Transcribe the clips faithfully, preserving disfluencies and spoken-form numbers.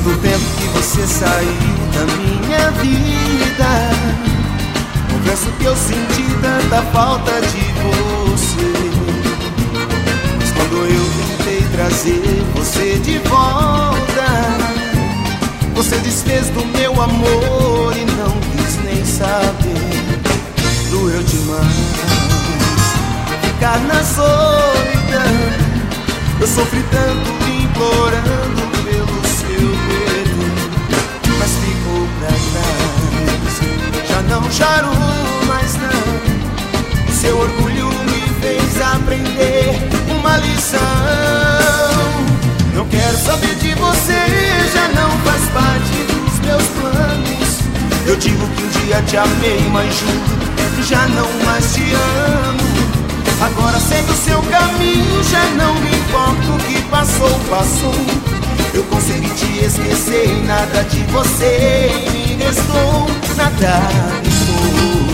tanto tempo que você saiu da minha vida, confesso que eu senti tanta falta de você. Mas quando eu tentei trazer você de volta, você desfez do meu amor e não quis nem saber. Doeu demais ficar na solidão. Eu sofri tanto implorando pelo seu perdão, mas ficou pra trás. Já não choro mais não. Seu orgulho me fez aprender uma lição. Não quero saber de você, já não faz parte dos meus planos. Eu digo que um dia te amei, mas juro, já não mais te amo. Agora segue o seu caminho, já não me importa o que passou, passou. Eu consegui te esquecer e nada de você me restou, nada restou.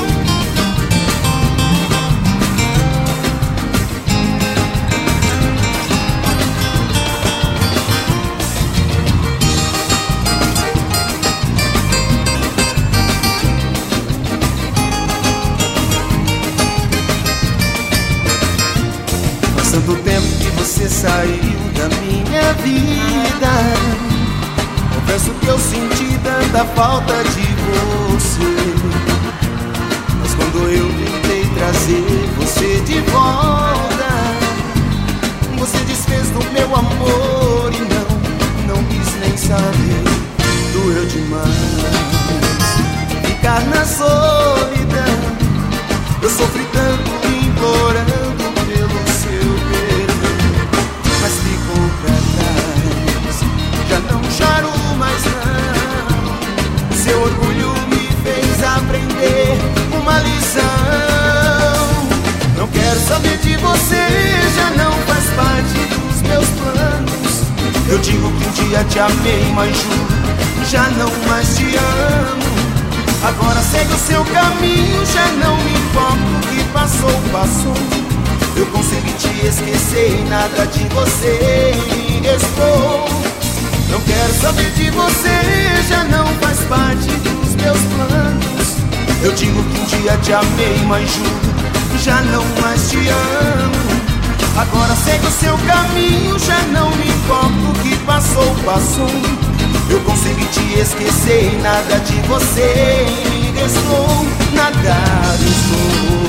Tanto tempo que você saiu da minha vida, confesso que eu senti tanta falta de você. Mas quando eu tentei trazer você de volta, você desfez do meu amor e não, não quis nem saber. Doeu demais ficar na solidão. Eu sofri tanto implorando pelo seu perdão, mas ficou pra trás. Já não choro mais não. Seu orgulho me fez aprender uma lição. Não quero saber de você, já não faz parte dos meus planos. Eu digo que um dia te amei, mas juro, já não mais te amo. Agora segue o seu caminho, já não me importa o que passou, passou. Eu consegui te esquecer e nada de você me restou. Não quero saber de você, já não faz parte dos meus planos. Eu digo que um dia te amei, mas juro, já não mais te amo. Agora segue o seu caminho, já não me importa o que passou, passou. Eu consegui te esquecer e nada de você me restou, nada restou.